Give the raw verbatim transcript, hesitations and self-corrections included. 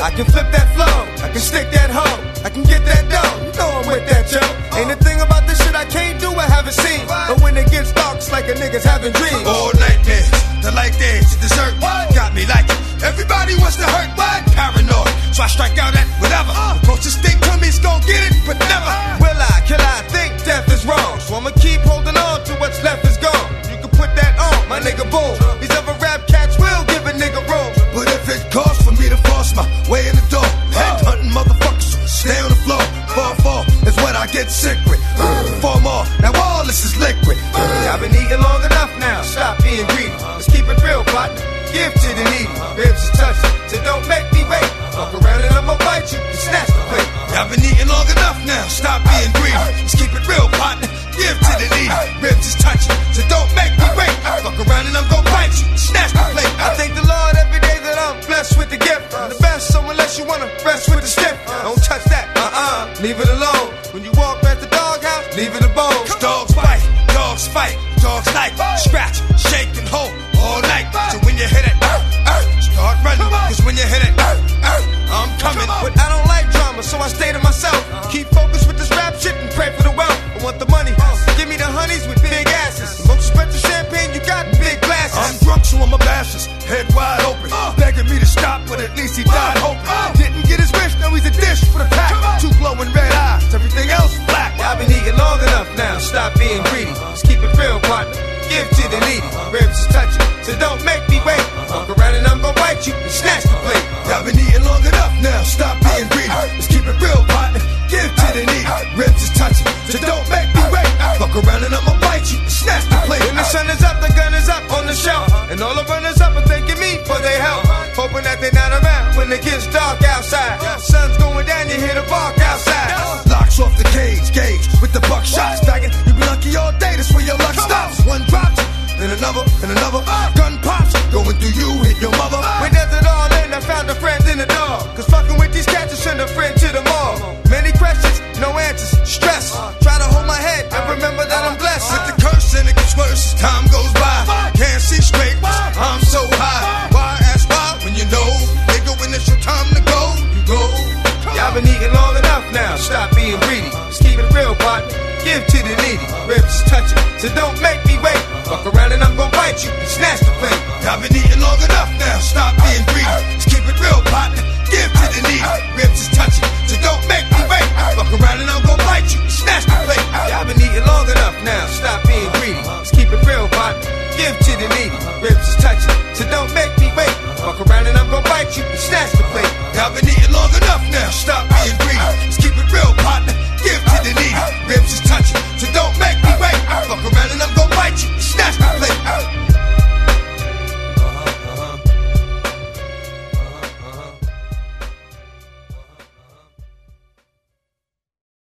I can flip that flow, I can stick that hoe, I can get that dough. You know I'm with that, yo. Ain't a thing about this shit I can't do, I haven't seen. But when it gets dark, it's like a nigga's having dreams. All nightmares, the light dance, the dessert, got me like it. Everybody wants to hurt, what? Paranoid, so I strike out at whatever. The closest thing to me's gon' get it, but never. Will I, kill I, think death is wrong. So I'ma keep holding on to what's left is gone. You can put that on, my nigga, boom. These other rap cats will give a nigga room. But if it costs for me to force my way in the door, head hunting motherfuckers, stay on the floor. Fall, fall is what I get sick with. Four more, now all this is liquid. I've been eating long enough now, stop being greedy. Let's keep it real, partner. Give to the needy. Ribs is touching, so don't make me wait. Fuck around and I'ma bite you and snatch the plate. I've been eating long enough now, stop being greedy. Let's keep it real, partner. Give to the needy. Ribs is touching, so don't make me wait. Fuck around and I'm gon' bite you and snatch the plate. I thank the Lord every day that I'm blessed with the gift. I'm the best, so unless you wanna rest with the stiff, don't touch that, uh-uh, leave it alone. When you walk past the doghouse, leave it alone. Dogs bite, dogs fight, dogs like scratch, shake and hold all night. So when you hit it, uh, uh, start running. Cause when you hit it, uh, uh, I'm coming. But I don't like drama, so I stay to myself. Keep focused with this rap shit and pray for the wealth. I want the money, give me the honeys with big asses. The most expensive champagne you got in big glasses. I'm drunk, so I'm a bastard, head wide open, begging me to stop, but at least he died hoping. Didn't get his wish, now he's a dish for the pack. Two glowing red eyes, everything else black. I've been eating long enough now, stop being greedy. Let's keep it real, partner. Give to the needy. Ribs is touching, so don't make me wait. Fuck around and I'm gon' bite you and snatch the plate. I've been eating long enough now, stop being greedy. Let's keep it real, partner. Give to the needy. Ribs is touching, so don't make me wait. Fuck around and I'ma bite you and snatch the plate. When the sun is up, the gun is up on the shelf. And all the runners up are thanking me for their help. Hoping that they're not around when it gets dark outside. Sun's going down, you hear the bark outside. Locks off the cage, gauge with the buckshot stacking. You be lucky all day, that's where your luck stops. One drops, then another, and another. Gun pops, going through you, hit your mother. We does it all in, I found a friend in the dog. Cause fucking with these cats, I send a friend to the mall. Many questions, no answers, stress. Try to hold my head and remember that I'm blessed. With the curse and it gets worse as time goes by. Can't see straight, I'm so high. Why ask why when you know, nigga, when it's your time to go, you go. Y'all been eating long enough now, stop being greedy. Let's keep it real, partner. Give to the needy. Ribs is touching, so don't make me wait. Fuck around and I'm gon' bite you and snatch the plate. I've been eating long enough now, stop being greedy. Let's keep it real, partner. Give to the needy. Ribs is touching, so don't make me wait. Fuck around and I'm gon' bite you and snatch the plate. Y'all been eating long enough now, stop being greedy. Let's keep it real, partner. Give to the needy. Ribs is touching, so don't make me wait. Fuck around and I'm gon' bite you and snatch the plate. I've been eating